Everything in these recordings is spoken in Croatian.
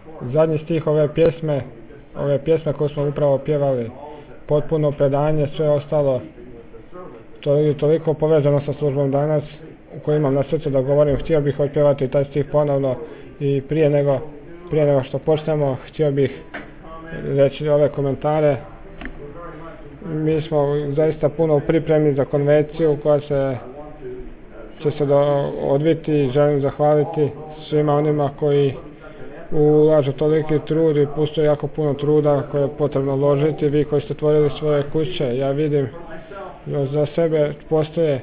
zadnji stih ove pjesme koju smo upravo pjevali, potpuno predanje, sve ostalo, to je toliko povezano sa službom danas, u kojoj imam na srcu da govorim. Htio bih otpjevati taj stih ponovno i prije nego što počnemo, htio bih reći ove komentare. Mi smo zaista puno u pripremi za konvenciju koja će se odviti. Želim zahvaliti svima onima koji ulažu toliki trud i puštaju jako puno truda koje je potrebno uložiti. Vi koji ste otvorili svoje kuće, ja vidim za sebe postoje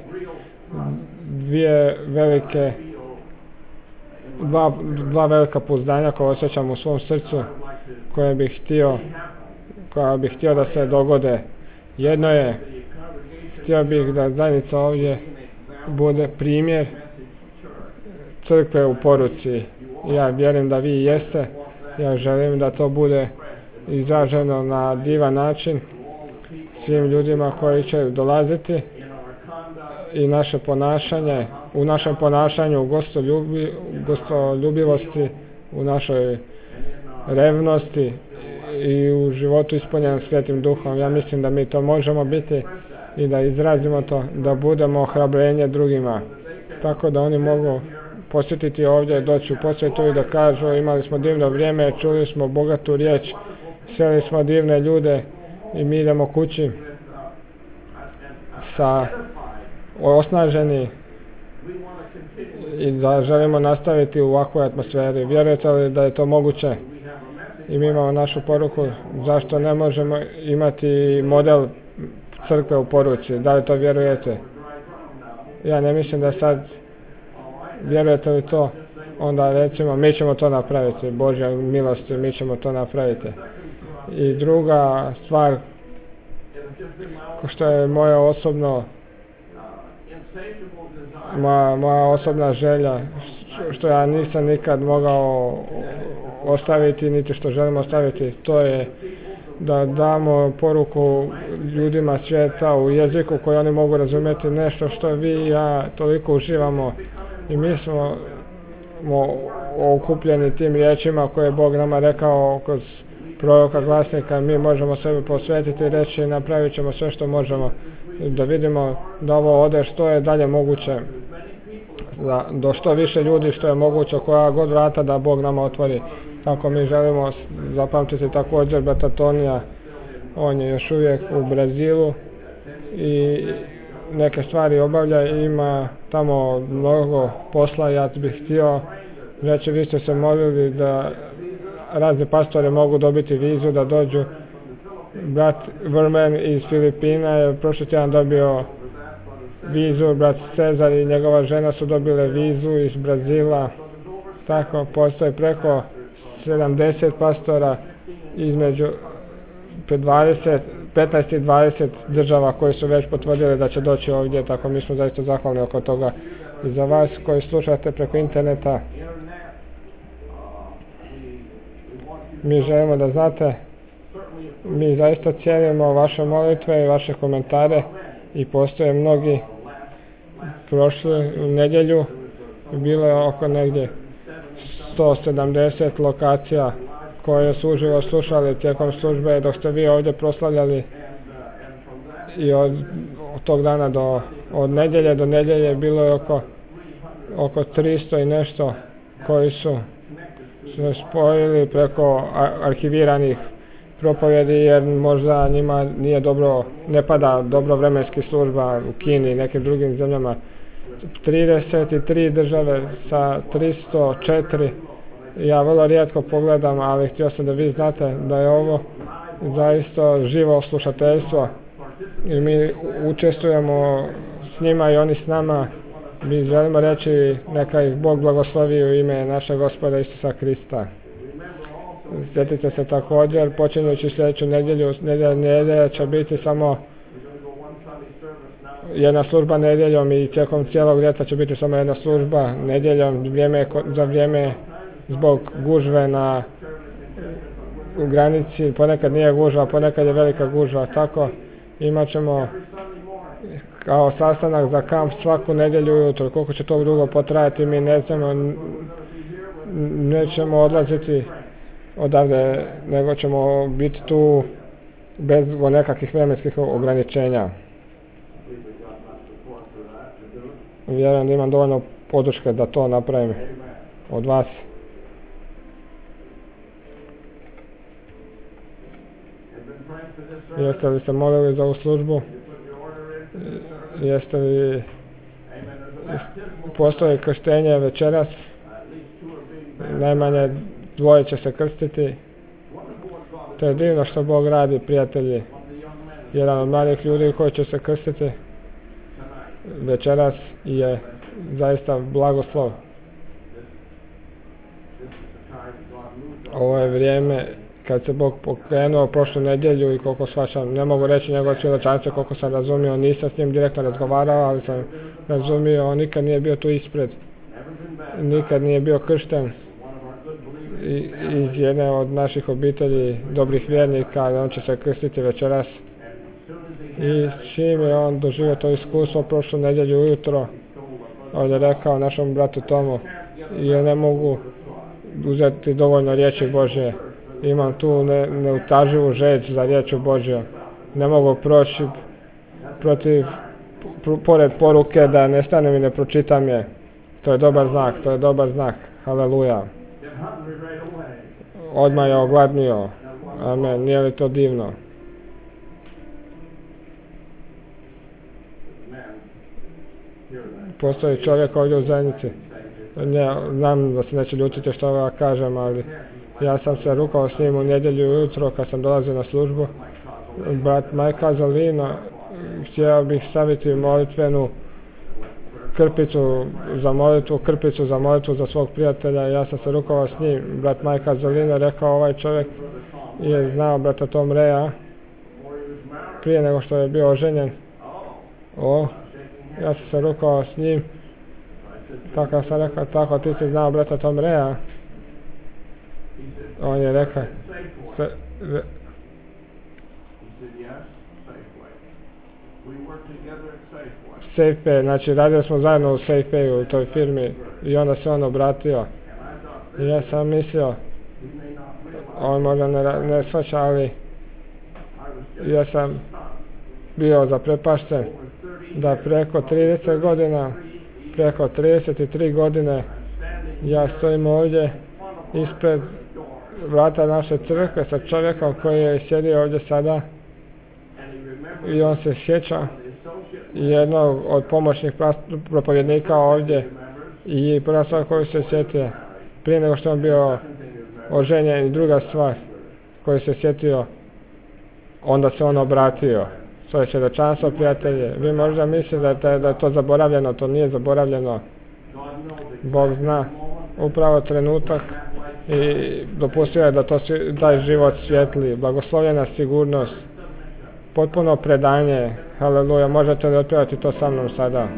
dva velika pouzdanja koja osjećam u svom srcu, koja bih htio da se dogode. Jedno je, htio bih da zajednica ovdje bude primjer crkve u poruci. Ja vjerujem da vi jeste. Ja želim da to bude izraženo na divan način svim ljudima koji će dolaziti i u našem ponašanju, u gostoljubivosti, u našoj revnosti i u životu ispunjenom Svetim Duhom. Ja mislim da mi to možemo biti i da izrazimo to, da budemo ohrabrenje drugima, tako da oni mogu posjetiti ovdje, doći u posjetu i da kažu imali smo divno vrijeme, čuli smo bogatu riječ, sreli smo divne ljude i mi idemo kući osnaženi i da želimo nastaviti u ovakvoj atmosferi. Vjerujete li da je to moguće? I mi imamo našu poruku, zašto ne možemo imati model crkve u poruci? Da li to vjerujete? Ja ne mislim da sad vjerujete li to, onda recimo mi ćemo to napraviti, Božja milosti, mi ćemo to napraviti. I druga stvar, što je moja osobna želja, što ja nisam nikad mogao ostaviti, niti što želim ostaviti, to je da damo poruku ljudima svijeta u jeziku koji oni mogu razumjeti, nešto što vi i ja toliko uživamo. I mi smo okupljeni tim riječima koje je Bog nama rekao kroz proroka glasnika. Mi možemo sebe posvetiti i reći napravit ćemo sve što možemo da vidimo da ovo ode što je dalje moguće, do što više ljudi što je moguće, koja god vrata da Bog nama otvori. Tako mi želimo zapamtiti također brata Tonija, on je još uvijek u Brazilu i neke stvari obavlja i ima tamo mnogo posla. Ja bih htio reći, vi ste se molili da razni pastori mogu dobiti vizu da dođu. Brat Verman iz Filipina je prošli tjedan dobio vizu, brat Cezar i njegova žena su dobile vizu iz Brazila. Tako postoje preko 70 pastora između 15 i 20 država koji su već potvrdili da će doći ovdje, tako mi smo zaista zahvalni oko toga. I za vas koji slušate preko interneta, mi želimo da znate, mi zaista cijenimo vaše molitve i vaše komentare i postoje mnogi. Prošlu nedjelju bilo je oko negdje 170 lokacija koje su uživo slušali tijekom službe dok ste vi ovdje proslavljali i od tog dana od nedjelje do nedjelje bilo je oko 300 i nešto koji su se spojili preko arhiviranih propovjedi jer možda njima nije dobro, ne pada dobro vremenski služba u Kini i nekim drugim zemljama. 33 države sa 304. Ja vrlo rijetko pogledam, ali htio sam da vi znate da je ovo zaista živo slušateljstvo i mi učestvujemo s njima i oni s nama. Mi želimo reći neka ih Bog blagoslovi u ime našeg Gospoda Isusa Krista. Sjetite se također, počinjući sljedeću nedjelju, nedjelja će biti samo jedna služba nedjeljom i tijekom cijelog ljeta će biti samo jedna služba nedjeljom, za vrijeme zbog gužve u granici, ponekad nije gužva, ponekad je velika gužva, tako imat ćemo kao sastanak za kamp svaku nedjelju ujutro. Koliko će to dugo potrajati mi ne znamo, nećemo odlaziti odavde, nego ćemo biti tu bez nekakvih vremenskih ograničenja. Vjerujem da imam dovoljno podrške da to napravim od vas. Jeste li se molili za ovu službu? Jeste li postoji krštenje večeras? Najmanje 2 će se krstiti. To je divno što Bog radi, prijatelji. Jedan od mladih ljudi koji će se krstiti večeras je zaista blagoslov. Ovo je vrijeme kad se Bog pokrenuo prošlu nedjelju i koliko shvaćam, ne mogu reći njegove svjedočanstvo koliko sam razumio, nisam s njim direktno razgovarao, ali sam razumio, on nikad nije bio tu ispred, nikad nije bio kršten iz jedne od naših obitelji dobrih vjernika, ali on će se krstiti večeras. I s čim je on doživio to iskustvo prošlu nedjelju ujutro, on je rekao našom bratu Tomu, ja ne mogu uzeti dovoljno riječi Božje. Imam tu neutaživu žeđ za riječu Božju. Ne mogu proći pored poruke da ne stanem i ne pročitam je. To je dobar znak, to je dobar znak. Haleluja. Odmah je ogladnio. Amen. Nije li to divno? Postoji čovjek ovdje u zajednici. Znam da se neće ljutiti što ja kažem, ali ja sam se rukao s njim u nedjelju ujutro kad sam dolazio na službu. Brat Majka Zalino, htio bih staviti molitvenu krpicu za molitvu za svog prijatelja. Ja sam se rukao s njim. Brat Majka Zalino rekao, ovaj čovjek je znao brata Tom Reja prije nego što je bio oženjen. Ja sam se rukao s njim. Tako sam rekao, tako ti si znao brata Tom Reja. On je rekao Safeway, znači radili smo zajedno u Safewayu, u toj firmi, i onda se on obratio. I ja sam mislio, on možda ne shvaća, ali ja sam bio zaprepašten da preko 30 godina, preko 33 godine ja stojim ovdje ispred vrata naše crkve sa čovjekom koji je sjedio ovdje sada i on se sjeća jednog od pomoćnih propovjednika ovdje i prva stvar koju se sjetio prije nego što on bio oženjen i druga stvar koju se sjetio, onda se on obratio. To je svjedočanstvo, prijatelje. Vi možda mislite da je to zaboravljeno, to nije zaboravljeno. Bog zna upravo trenutak i dopustio je da taj život svijetli, blagoslovljena sigurnost, potpuno predanje. Haleluja, možete li otpjevati to sa mnom sada?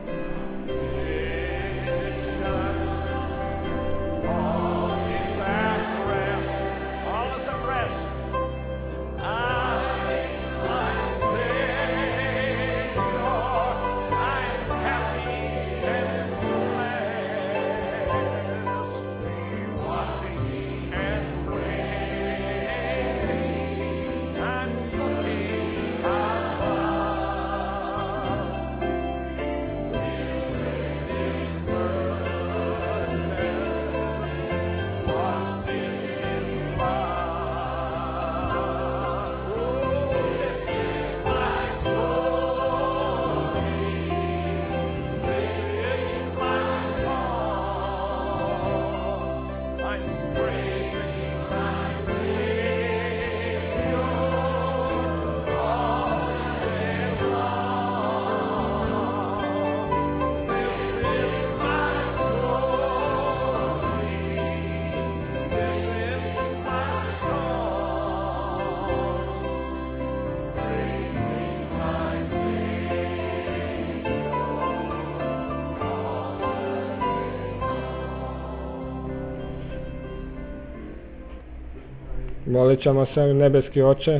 Molit ćemo se, nebeski Oče.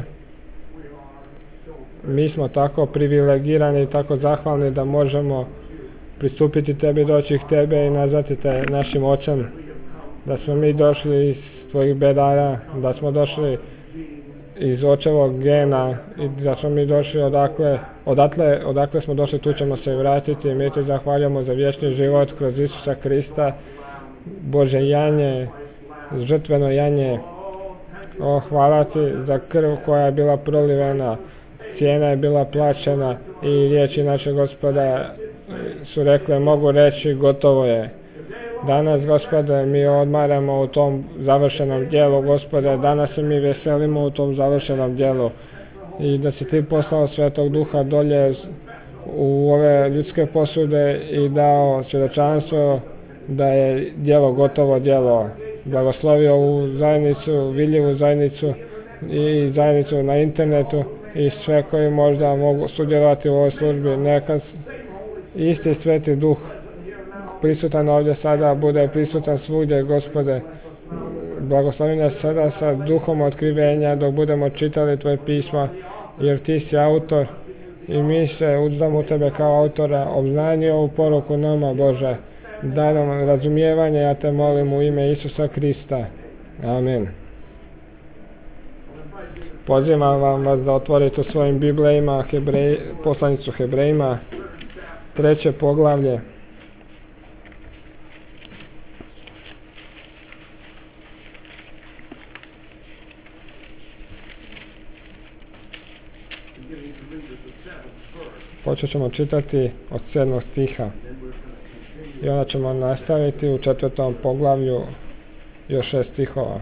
Mi smo tako privilegirani i tako zahvalni da možemo pristupiti Tebi, doći k Tebe i nazvati Te našim Ocem. Da smo mi došli iz iz tvojih bedara, da smo došli iz očevog gena i da smo mi došli odakle smo došli, tu ćemo se vratiti. Mi ti zahvaljujemo za vječni život kroz Isusa Krista, Bože janje, žrtveno janje. O, hvala ti za krv koja je bila prolivena, cijena je bila plaćena i riječi našeg Gospoda su rekle, mogu reći, gotovo je. Danas, Gospode, mi odmaramo u tom završenom djelu, Gospode, danas se mi veselimo u tom završenom djelu i da si ti poslao Svetog Duha dolje u ove ljudske posude i dao svjedočanstvo da je djelo gotovo djelo. Blagoslovio ovu zajednicu, vidljivu zajednicu i zajednicu na internetu i sve koji možda mogu sudjelovati u ovoj službi. Neka isti Sveti Duh prisutan ovdje sada bude prisutan svugdje, Gospode. Blagoslovi nas sada sa duhom otkrivenja dok budemo čitali tvoje pisma, jer ti si autor i mi se uzdamo u tebe kao autora. Obznani ovu poruku nama, Bože. Daj nam razumijevanje, ja te molim u ime Isusa Krista. Amen. Pozivam vas da otvorite u svojim Biblijima poslanicu Hebrejima, 3. poglavlje. Počet ćemo čitati od 7. stiha i onda ćemo nastaviti u 4. poglavlju još 6 stihova.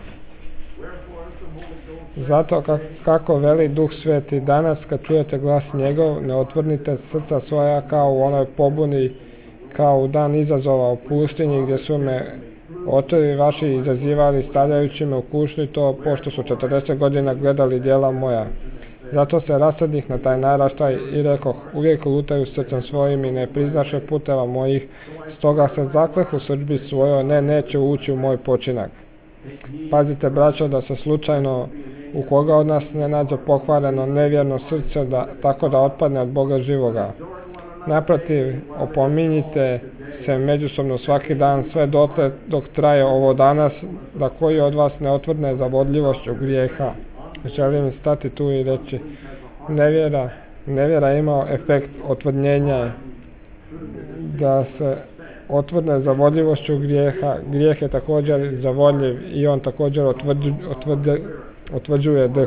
Zato kako veli Duh Sveti, danas kad čujete glas njegov, ne otvrnite srca svoja kao u onoj pobuni, kao u dan izazova u pustinji gdje su me očevi vaši izazivali stavljajući me u kušnju, to pošto su 40 godina gledali djela moja. Zato se rasadih na taj naraštaj i rekoh, uvijek lutaju srcem svojim i ne priznaše puteva mojih, stoga se zakleh u srdbi svojoj, neće ući u moj počinak. Pazite, braćo, da se slučajno u koga od nas ne nađe pokvareno nevjerno srce, tako da otpadne od Boga živoga. Naprotiv, opominjite se međusobno svaki dan sve dotle dok traje ovo danas, da koji od vas ne otvrdne zavodljivošću grijeha. Želim stati tu i reći, nevjera ima efekt otvrdnjenja, da se otvrdne zavodljivošću grijeha. Grijeh je također zavodljiv i on također otvrđuje dh.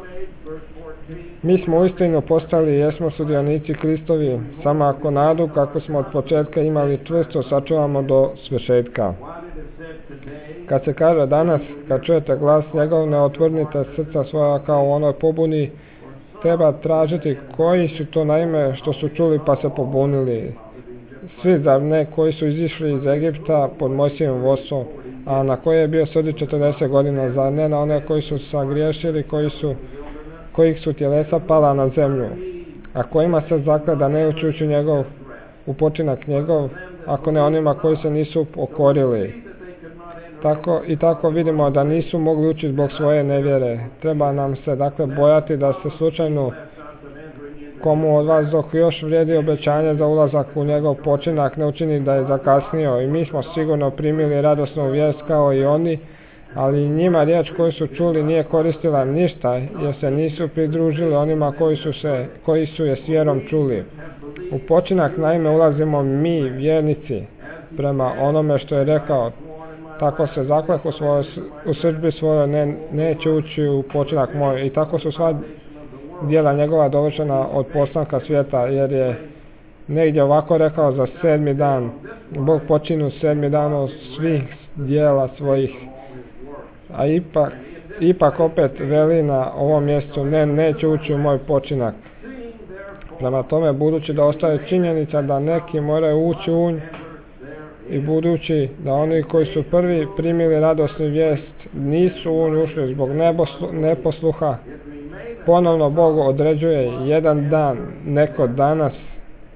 Mi smo uistinu postali i jesmo sudionici Kristovi, samo ako nadu kako smo od početka imali čvrsto sačuvamo do svršetka. Kad se kaže danas, kad čujete glas njegov, ne otvrnite srca svoja kao u onoj pobuni, treba tražiti koji su to naime što su čuli pa se pobunili. Svi zar ne koji su izišli iz Egipta pod Mojsijevim vodstvom, a na koje je bio sudi 40 godina, zar ne na one koji su sagriješili, kojih su tjelesa pala na zemlju, a kojima se zakle da ne ući njegov, u počinak njegov, ako ne onima koji se nisu pokorili. Tako vidimo da nisu mogli ući zbog svoje nevjere. Treba nam se dakle bojati da se slučajno komu od vas dok još vrijedi obećanje za ulazak u njegov počinak ne učini da je zakasnio. I mi smo sigurno primili radosnu vijest kao i oni, ali njima riječ koju su čuli nije koristila ništa, jer se nisu pridružili onima koji su je s vjerom čuli. U počinak naime ulazimo mi, vjernici, prema onome što je rekao, tako se zakleh u srdbi svojoj neće ući u počinak moj. I tako su sva djela njegova dovršena od postanka svijeta, jer je negdje ovako rekao za 7. dan. Bog počinu 7. dan od svih djela svojih. A ipak opet veli na ovom mjestu, neće ući u moj počinak. Prema tome, budući da ostaje činjenica da neki moraju ući u nj, i budući da oni koji su prvi primili radosnu vijest nisu u nju ušli zbog neposluha, ponovno Bog određuje jedan dan, neko danas.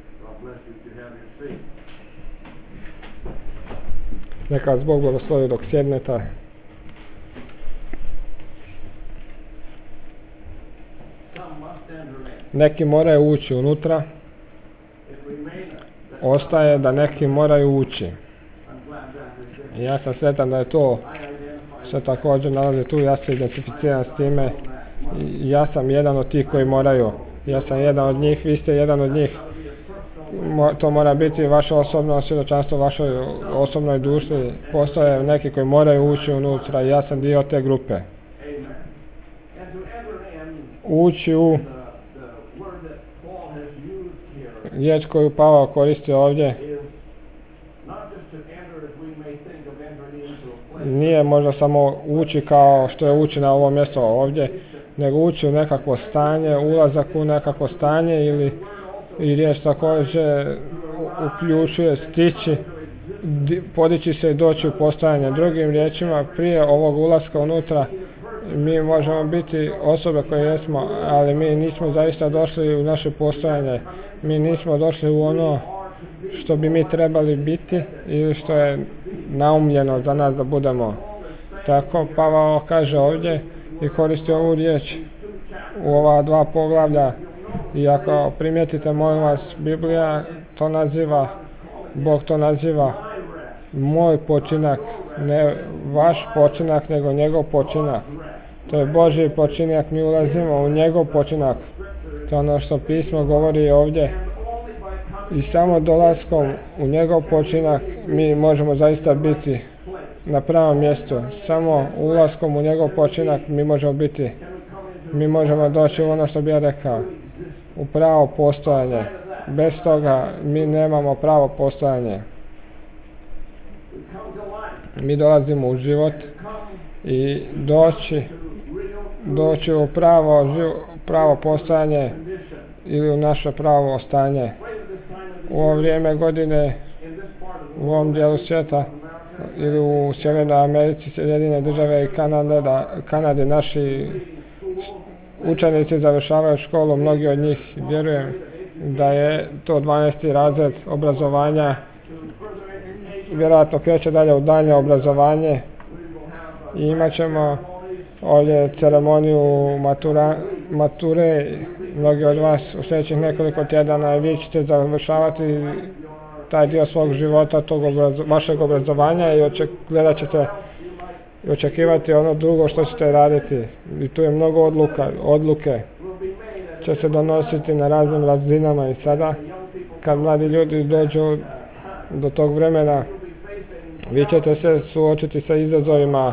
Neka vas Bog blagoslovi dok sjednete. Neki moraju ući unutra, ostaje da neki moraju ući. Ja sam sretan da je to se također nalaze tu, ja se identificiram s time. Ja sam jedan od tih koji moraju, ja sam jedan od njih, vi ste jedan od njih. To mora biti vaše osobno svjedočanstvo, vašoj osobnoj duši. Postoje neki koji moraju ući unutra i ja sam dio te grupe. Ući u riječ koju Pavao koristi ovdje nije možda samo ući kao što je ući na ovo mjesto ovdje, nego ući u nekakvo stanje, ulazak u nekakvo stanje ili i riječ također uključuje stići, podići se i doći u postojanje. Drugim riječima, prije ovog ulaska unutra mi možemo biti osobe koje jesmo, ali mi nismo zaista došli u naše postojanje. Mi nismo došli u ono što bi mi trebali biti ili što je naumljeno za nas da budemo. Tako Pavao kaže ovdje i koristi ovu riječ u ova dva poglavlja. I ako primijetite, molim vas, Biblija to naziva, Bog to naziva moj počinak, ne vaš počinak, nego njegov počinak. To je Božji počinak, mi ulazimo u njegov počinak. To je ono što pismo govori ovdje. I samo dolaskom u njegov počinak mi možemo zaista biti na pravom mjestu. Samo ulaskom u njegov počinak mi možemo doći u ono što bi ja rekao, u pravo postojanje. Bez toga mi nemamo pravo postojanje. Mi dolazimo u život i doći u pravo postojanje ili u naše pravo stanje. U ovo vrijeme godine, u ovom dijelu svijeta ili u Sjevernoj Americi, Sjedinjene Države i Kanadi, naši učenici završavaju školu, mnogi od njih, vjerujem da je to 12. razred obrazovanja, vjerojatno kreće dalje u daljnje obrazovanje i imat ćemo ovdje ceremoniju mature. Mnogi od vas u sljedećih nekoliko tjedana vi ćete završavati taj dio svog života, vašeg obrazovanja i gledat ćete i očekivati ono drugo što ćete raditi. I tu je mnogo odluke će se donositi na raznim razinama i sada kad mladi ljudi dođu do tog vremena vi ćete se suočiti sa izazovima,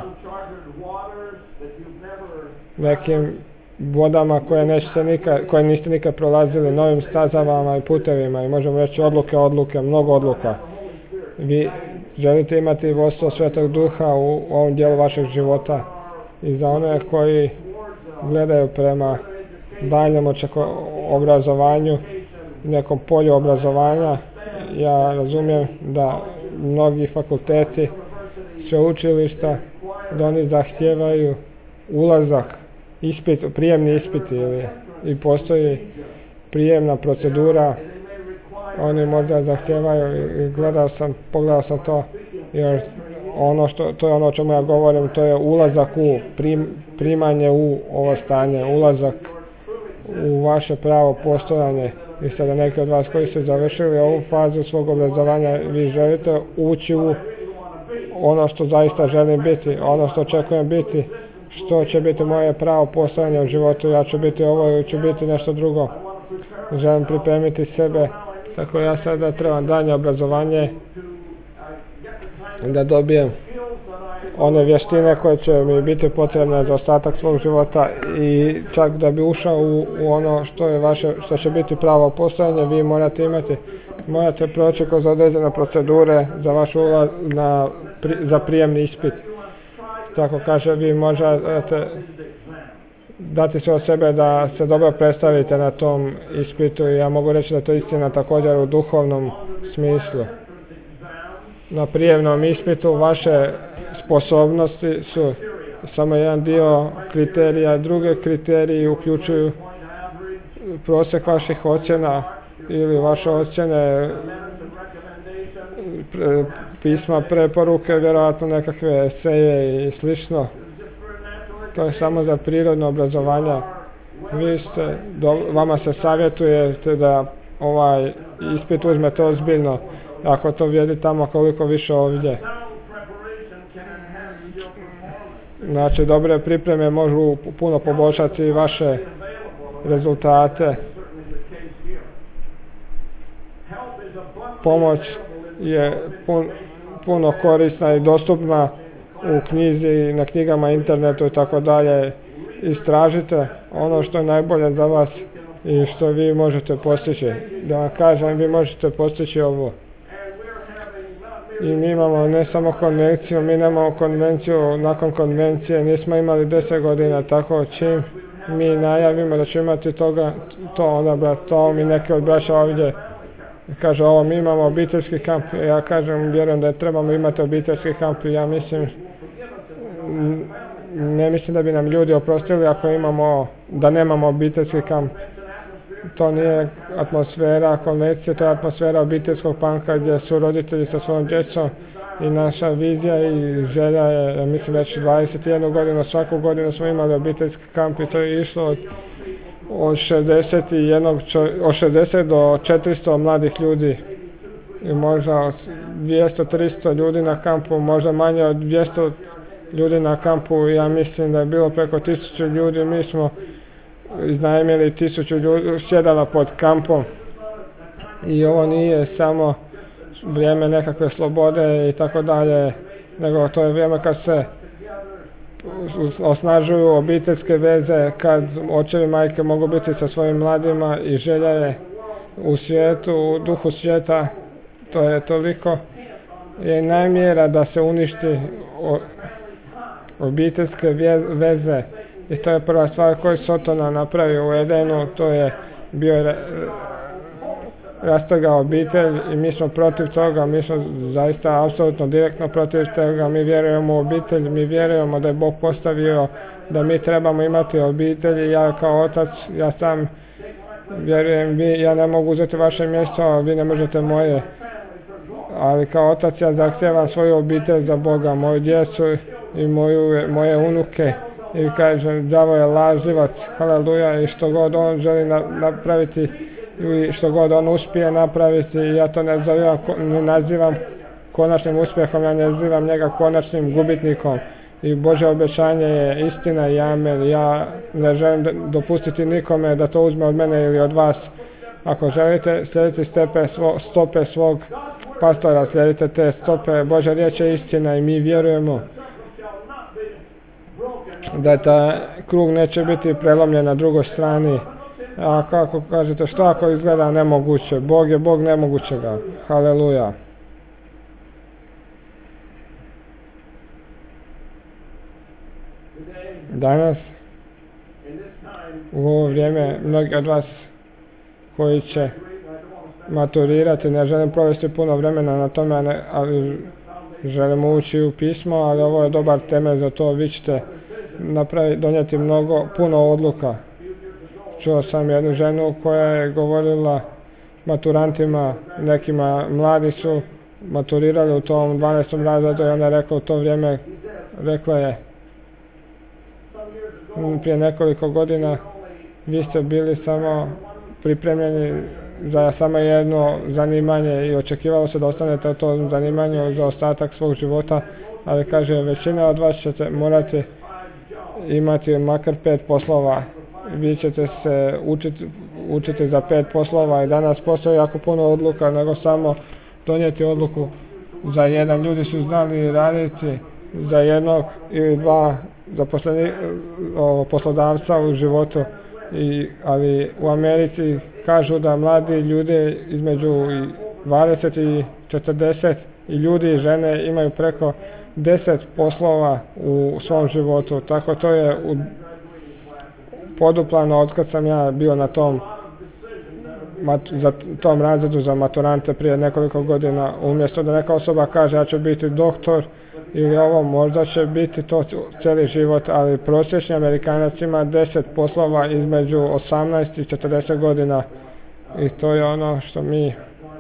nekim vodama koje niste nikad prolazili, novim stazama i putevima i možemo reći mnogo odluka. Vi želite imati vodstvo Svetog Duha u ovom dijelu vašeg života i za one koji gledaju prema daljnjem obrazovanju, nekom polju obrazovanja. Ja razumijem da mnogi fakulteti, sveučilišta, da oni zahtijevaju ulazak, prijemni ispiti i postoji prijemna procedura. Oni možda zahtijevaju i pogledao sam to, jer to je ono o čemu ja govorim, to je ulazak u primanje u ovo stanje, ulazak u vaše pravo postojanje. I sada neki od vas koji ste završili ovu fazu svog obrazovanja, vi želite ući u ono što zaista želim biti, ono što očekujem biti, što će biti moje pravo postojanje u životu. Ja ću biti ovo ili ću biti nešto drugo. Želim pripremiti sebe, tako ja sada trebam daljnje obrazovanje da dobijem one vještine koje će mi biti potrebne za ostatak svog života i čak da bi ušao u ono što će biti pravo postojanje, vi morate proći kroz određene procedure za vaš ulaz za prijemni ispit. Tako kaže, vi možete dati sve od sebe da se dobro predstavite na tom ispitu i ja mogu reći da to istina također u duhovnom smislu. Na prijemnom ispitu vaše sposobnosti su samo jedan dio kriterija, druge kriteriji uključuju prosjek vaših ocjena ili vaše ocjene, pisma preporuke, vjerojatno nekakve eseje i slično. To je samo za prirodno obrazovanje. Vama se savjetujete da ovaj ispit uzmete ozbiljno, ako to vrijedi tamo koliko više ovdje. Znači, dobre pripreme mogu puno poboljšati vaše rezultate. Pomoć je puno korisna i dostupna u knjizi, na knjigama, internetu i tako dalje. Istražite ono što je najbolje za vas i što vi možete postići. Da vam kažem, vi možete postići ovo. I mi imamo ne samo konvenciju, mi nemamo konvenciju nakon konvencije, nismo imali 10 godina, tako čim mi najavimo da ćemo imati toga, to onda to mi neki od braća ovdje kaže ovo, mi imamo obiteljski kamp, ja kažem, vjerujem da trebamo imati obiteljski kamp i ja mislim, ne mislim da bi nam ljudi oprostili ako imamo, da nemamo obiteljski kamp. To nije atmosfera konvencije, to je atmosfera obiteljskog panka gdje su roditelji sa svojom djecom i naša vizija i želja je, mislim već 21 godinu, svaku godinu smo imali obiteljski kamp i to je išlo od 60 do 400 mladih ljudi i možda od 200-300 ljudi na kampu, možda manje od 200 ljudi na kampu. Ja mislim da je bilo preko 1000 ljudi, mi smo iznajmili 1000 ljudi, sjedala pod kampom i ovo nije samo vrijeme nekakve slobode i tako dalje, nego to je vrijeme kad se osnažuju obiteljske veze, kad očevi i majke mogu biti sa svojim mladima i želja je u svijetu, u duhu svijeta, to je toliko je namjera da se uništi obiteljske veze i to je prva stvar koju Sotona napravio u Edenu, to je bio rastrgao obitelj i mi smo protiv toga, mi smo zaista apsolutno direktno protiv toga, mi vjerujemo u obitelj, mi vjerujemo da je Bog postavio da mi trebamo imati obitelj i ja kao otac, ja sam vjerujem, ja ne mogu uzeti vaše mjesto, a vi ne možete moje, ali kao otac ja zahtijevam svoju obitelj za Boga, moju djecu i moje unuke i kažem, đavo je lažljivac, haleluja, i što god on želi napraviti i što god on uspije napraviti, ja to ne nazivam konačnim uspjehom, ja ne nazivam njega konačnim gubitnikom i Božje obećanje je istina i amen. Ja ne želim dopustiti nikome da to uzme od mene ili od vas. Ako želite slijediti stope svog pastora, slijedite te stope. Božja riječ je istina i mi vjerujemo da ta krug neće biti prelomljen na drugoj strani. A kako kažete, što ako izgleda nemoguće? Bog je Bog nemogućega. Haleluja. Danas, u ovo vrijeme, mnogi od vas koji će maturirati, ne želim provesti puno vremena na tome, ali želimo ući u pismo, ali ovo je dobar temelj za to. Vi ćete donijeti puno odluka. Čuo sam jednu ženu koja je govorila maturantima, nekima mladi su maturirali u tom 12. razredu i ona je rekla u to vrijeme, rekla je, prije nekoliko godina vi ste bili samo pripremljeni za samo jedno zanimanje i očekivalo se da ostanete u tom zanimanju za ostatak svog života, ali kaže, većina od vas ćete morati imati makar 5 poslova. Vi ćete se učiti za 5 poslova i danas postoji jako puno odluka nego samo donijeti odluku za jedan. Ljudi su znali raditi za jednog ili dva poslodavca u životu, ali u Americi kažu da mladi ljudi između 20 i 40 i ljudi i žene imaju preko 10 poslova u svom životu, tako to je poduplano od kad sam ja bio na tom razredu za maturante prije nekoliko godina. Umjesto da neka osoba kaže ja ću biti doktor ili ovo, možda će biti to cijeli život, ali prosječni Amerikanac ima 10 poslova između 18 i 40 godina i to je ono što mi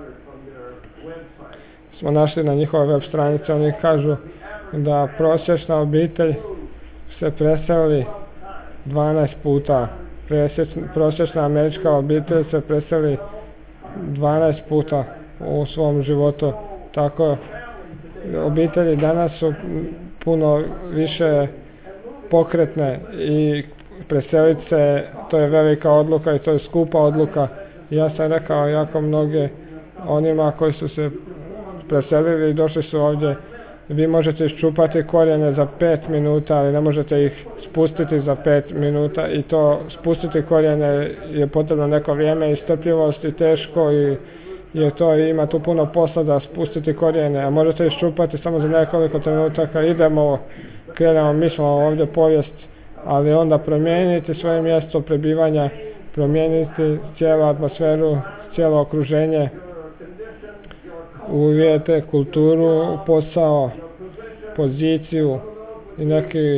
smo našli na njihovoj web stranici. Oni kažu da prosječna obitelj se preseli 12 puta. Prosječna američka obitelj se preseli 12 puta u svom životu. Tako obitelji danas su puno više pokretne i preseliti se, to je velika odluka i to je skupa odluka. Ja sam rekao jako mnoge onima koji su se preselili i došli su ovdje, vi možete iščupati korijene za 5 minuta, ali ne možete ih spustiti za 5 minuta i to spustiti korijene je potrebno neko vrijeme i strpljivost i teško i jer to ima tu puno posla da spustiti korijene, a možete iščupati samo za nekoliko trenutaka. Krenemo, mi smo ovdje povijest, ali onda promijeniti svoje mjesto prebivanja, promijeniti cijelu atmosferu, cijelo okruženje, uvjete, kulturu, posao, poziciju i neki,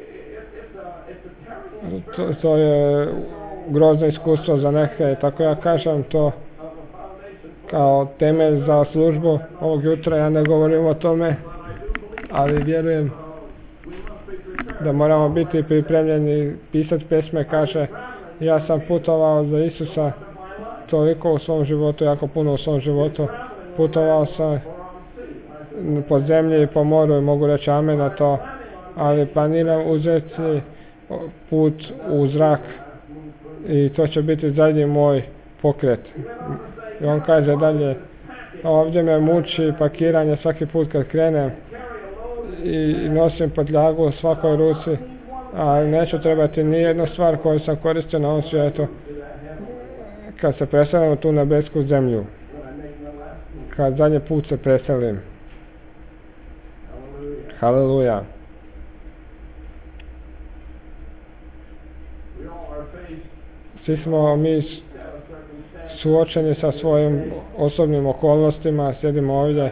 to je grozno iskustvo za neke, tako ja kažem to kao temelj za službu ovog jutra. Ja ne govorim o tome, ali vjerujem da moramo biti pripremljeni. Pisac pjesme kaže, ja sam putovao za Isusa toliko u svom životu, jako puno u svom životu. Putovao sam po zemlji i po moru i mogu reći amen na to, ali planiram uzeti put u zrak i to će biti zadnji moj pokret. I on kaže dalje, ovdje me muči pakiranje svaki put kad krenem i nosim podljagu u svakoj ruci, a neću trebati ni jednu stvar koju sam koristio na ovom svijetu kad se preselim u tu nebesku zemlju, kad zadnji put se preselim. Haleluja. Svi smo mi suočeni sa svojim osobnim okolnostima, sjedimo ovdje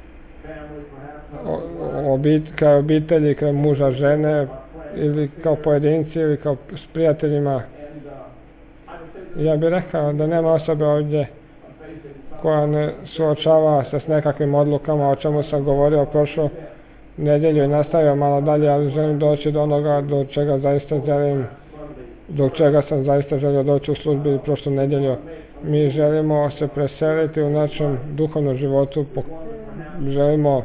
kao obitelji, kao muža, žene ili kao pojedinci ili kao s prijateljima. Ja bih rekao da nema osobe ovdje koja ne suočava se s nekakvim odlukama, o čemu sam govorio prošlu nedjelju i nastavio malo dalje, ali želim doći do onoga do čega sam zaista želio doći u službi prošlu nedjelju. Mi želimo se preseliti u našem duhovnom životu, želimo,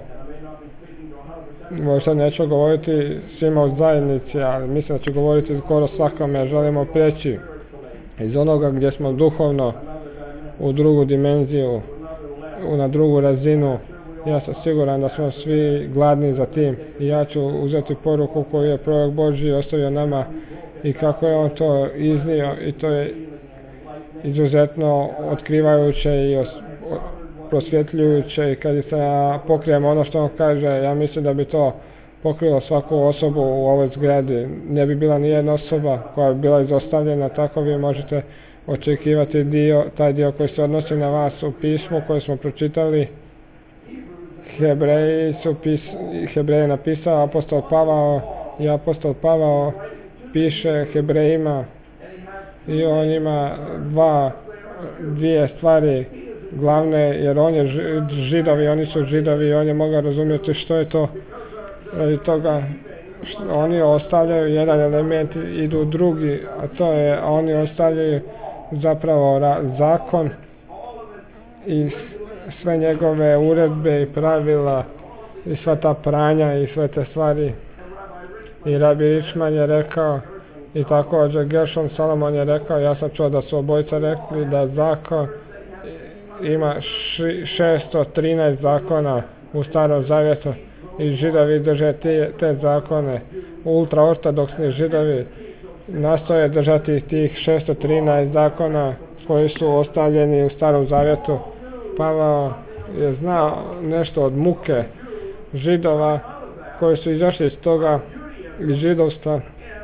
možda neću govoriti svima u zajednici, ali mislim da ću govoriti skoro svakome, želimo preći iz onoga gdje smo duhovno u drugu dimenziju, na drugu razinu. Ja sam siguran da smo svi gladni za tim i ja ću uzeti poruku koju je prorok Božji ostavio nama i kako je on to iznio, i to je izuzetno otkrivajuće i prosvjetljujuće, i kad se ja pokrijem ono što on kaže, ja mislim da bi to pokrilo svaku osobu u ovoj zgradi. Ne bi bila nijedna osoba koja bi bila izostavljena, tako vi možete očekivati taj dio koji se odnosi na vas u pismu koje smo pročitali. Hebreje napisao apostol Pavao, i apostol Pavao piše Hebrejima i on ima dvije stvari glavne, jer on je Židovi, oni su Židovi i on je mogao razumjeti što je to. Radi toga oni ostavljaju jedan element, idu drugi, a to je, oni ostavljaju zapravo zakon i sve njegove uredbe i pravila i sva ta pranja i sve te stvari. I Rabi Richman je rekao, i također Gershom Salomon je rekao, ja sam čuo da su obojica rekli da zakon ima 613 zakona u Starom Zavjetu i Židovi drže te zakone. Ultraortodoksni Židovi nastoje držati tih 613 zakona koji su ostavljeni u Starom Zavjetu. Pavao je znao nešto od muke Židova koji su izašli iz toga, iz židovstva,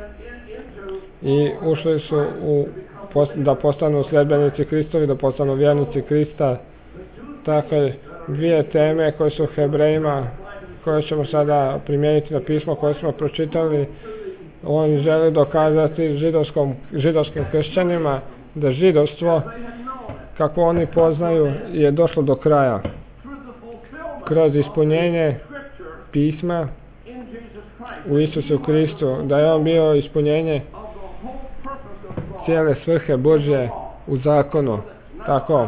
i ušli su da postanu sljedbenici Kristovi, da postanu vjernici Krista. Takve dvije teme koje su Hebrejima, koje ćemo sada primijeniti na pismo koje smo pročitali. On želi dokazati židovskim kršćanima da židovstvo, kako oni poznaju, je došlo do kraja kroz ispunjenje pisma u Isusu Kristu, da je on bio ispunjenje cijele svrhe Božje u zakonu. Tako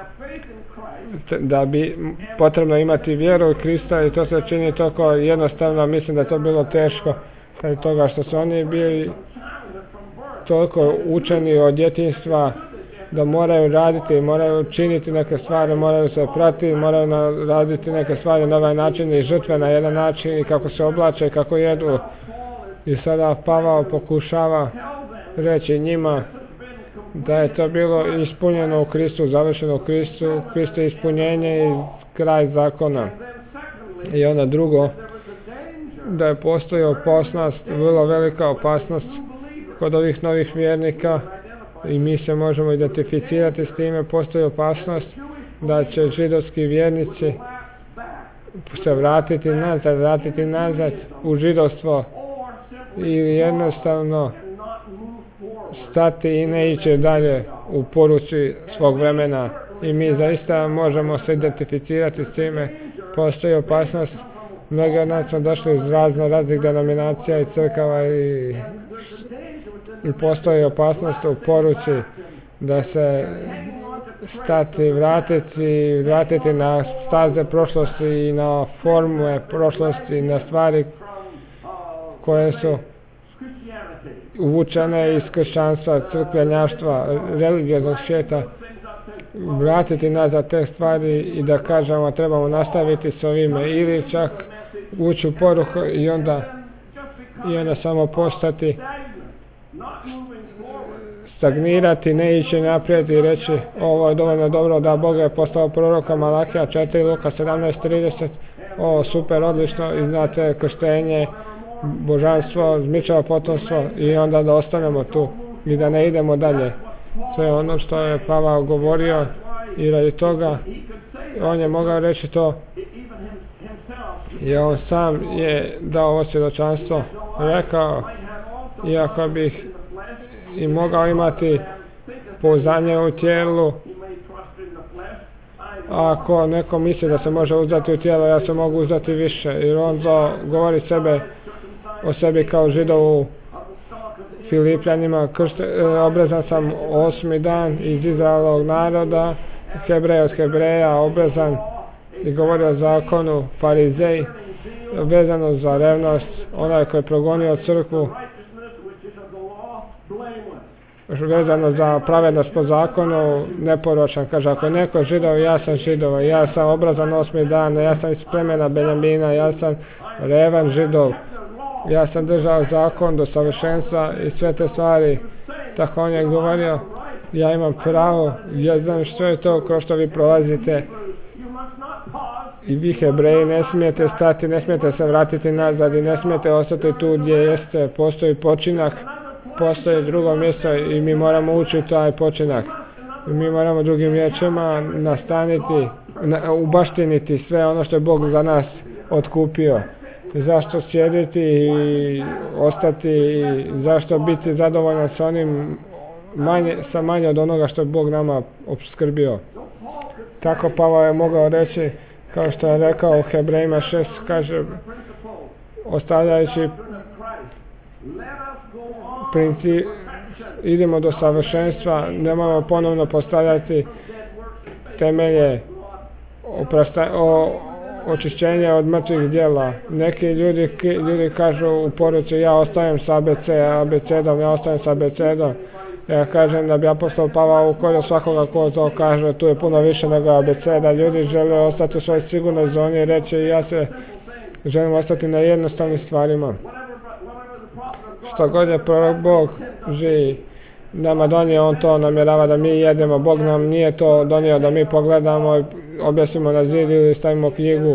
da bi potrebno imati vjeru u Krista, i to se čini toliko jednostavno. Mislim da je to bilo teško radi toga što su oni bili toliko učeni od djetinjstva da moraju raditi, moraju činiti neke stvari, moraju se pratiti, moraju raditi neke stvari na ovaj način i žrtve na jedan način i kako se oblače i kako jedu. I sada Pavao pokušava reći njima da je to bilo ispunjeno u Kristu, završeno u Kristu, Kristo je ispunjenje i kraj zakona. I onda drugo, da je postoji opasnost, vrlo velika opasnost kod ovih novih vjernika i mi se možemo identificirati s time, postoji opasnost da će židovski vjernici se vratiti nazad u židovstvo ili jednostavno stati i ne ići dalje u poruci svog vremena. I mi zaista možemo se identificirati s time, postoji opasnost. Mnogi od nas smo došli iz raznih denominacija i crkava i postoji opasnost u poruci da se vratiti na staze prošlosti i na forme prošlosti, na stvari koje su uvučene iz kršćanstva, crkvenjaštva, religioznog svijeta, vratiti nazad te stvari i da kažemo trebamo nastaviti s ovime ili čak ući u poruku i onda samo postati stagnirati, ne ići naprijed i reći ovo je dovoljno dobro da Bog je postao proroka Malakija 4, Luka 17:30, ovo super, odlično i znate krštenje, božanstvo, zmičavo potomstvo i onda da ostanemo tu i da ne idemo dalje. To je ono što je Pavao govorio i radi toga on je mogao reći to i on sam je dao ovo svjedočanstvo, rekao iako bih i mogao imati pouzdanje u tijelu, ako neko misli da se može uzdati u tijelo, ja se mogu uzdati više, jer on govori o sebi kao Židovu Filipljanima, obrezan sam 8. dan iz Izraelovog naroda, Hebrej od Hebreja, obrezan i govori o zakonu, Farizej, vezano za revnost, onaj koji je progonio crkvu, vezano za pravednost po zakonu, neporočan, kaže ako je neko Židov, ja sam Židov, ja sam obrazan 8. dan, ja sam iz plemena Benjamina, ja sam revan Židov, ja sam držao zakon do savršenstva i sve te stvari. Tako on je govorio, ja imam pravo, ja znam što je to kroz što vi prolazite. I vi Hebreji ne smijete stati, ne smijete se vratiti nazad i ne smijete ostati tu gdje jeste. Postoji počinak, postoji drugo mjesto i mi moramo ući u taj počinak. I mi moramo drugim riječima nastaniti, ubaštiniti sve ono što je Bog za nas otkupio. Zašto sjediti i ostati, zašto biti zadovoljan sa onim manje od onoga što je Bog nama opskrbio. Tako Pavao je mogao reći, kao što je rekao u Hebrejima 6, kaže, ostavljajući princip, idemo do savršenstva, nemojmo ponovno postavljati temelje očišćenja od mrtvih djela. Neki ljudi kažu u poruci ja ostajem sa abecedom, ja ostajem sa abecedom. Ja kažem da bi apostol Pavao ukorio svakoga ko to kaže, tu je puno više nego abeceda. Ljudi žele ostati u svojoj sigurnoj zoni i reći ja se želim ostati na jednostavnim stvarima. Što god je prorok Bog živi nama donio, on to namjerava da mi jedemo. Bog nam nije to donio da mi pogledamo i objesimo na zid ili stavimo knjigu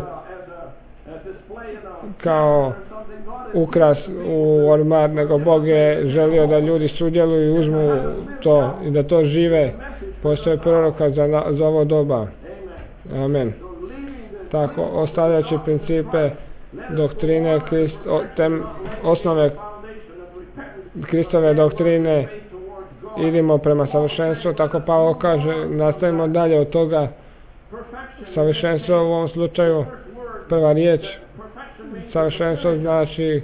kao ukras u ormar, nego Bog je želio da ljudi sudjeluju i uzmu to i da to žive. Postoje proroka za ovo doba. Amen. Tako, ostavljajući principe doktrine, osnove Kristove doktrine, idemo prema savršenstvu, tako Pavao kaže, nastavimo dalje od toga. Savršenstvo u ovom slučaju, prva riječ, savršenstvo znači